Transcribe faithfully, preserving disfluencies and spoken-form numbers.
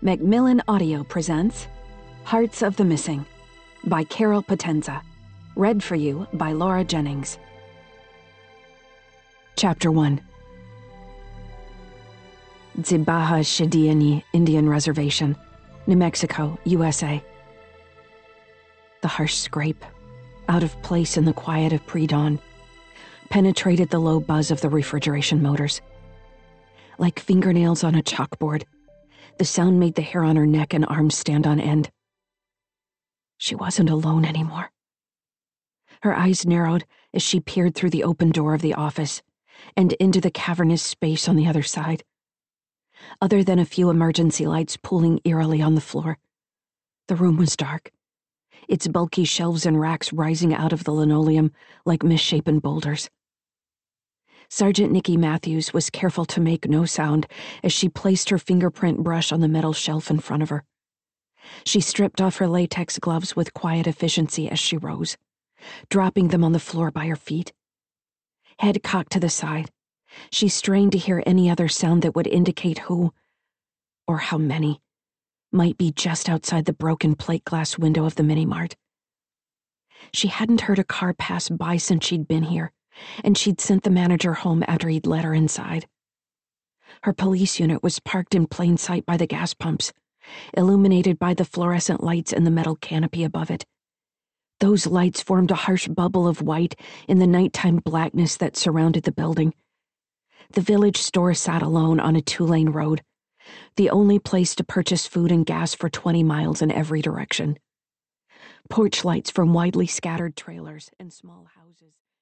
Macmillan Audio presents Hearts of the Missing by Carol Potenza. Read for you by Laura Jennings. Chapter one. Zibaha Shidiani Indian Reservation, New Mexico, U S A. The harsh scrape, out of place in the quiet of pre-dawn, penetrated the low buzz of the refrigeration motors. Like fingernails on a chalkboard, the sound made the hair on her neck and arms stand on end. She wasn't alone anymore. Her eyes narrowed as she peered through the open door of the office and into the cavernous space on the other side. Other than a few emergency lights pooling eerily on the floor, the room was dark, its bulky shelves and racks rising out of the linoleum like misshapen boulders. Sergeant Nikki Matthews was careful to make no sound as she placed her fingerprint brush on the metal shelf in front of her. She stripped off her latex gloves with quiet efficiency as she rose, dropping them on the floor by her feet. Head cocked to the side, she strained to hear any other sound that would indicate who, or how many, might be just outside the broken plate glass window of the mini-mart. She hadn't heard a car pass by since she'd been here, and she'd sent the manager home after he'd let her inside. Her police unit was parked in plain sight by the gas pumps, illuminated by the fluorescent lights in the metal canopy above it. Those lights formed a harsh bubble of white in the nighttime blackness that surrounded the building. The village store sat alone on a two-lane road, the only place to purchase food and gas for twenty miles in every direction. Porch lights from widely scattered trailers and small houses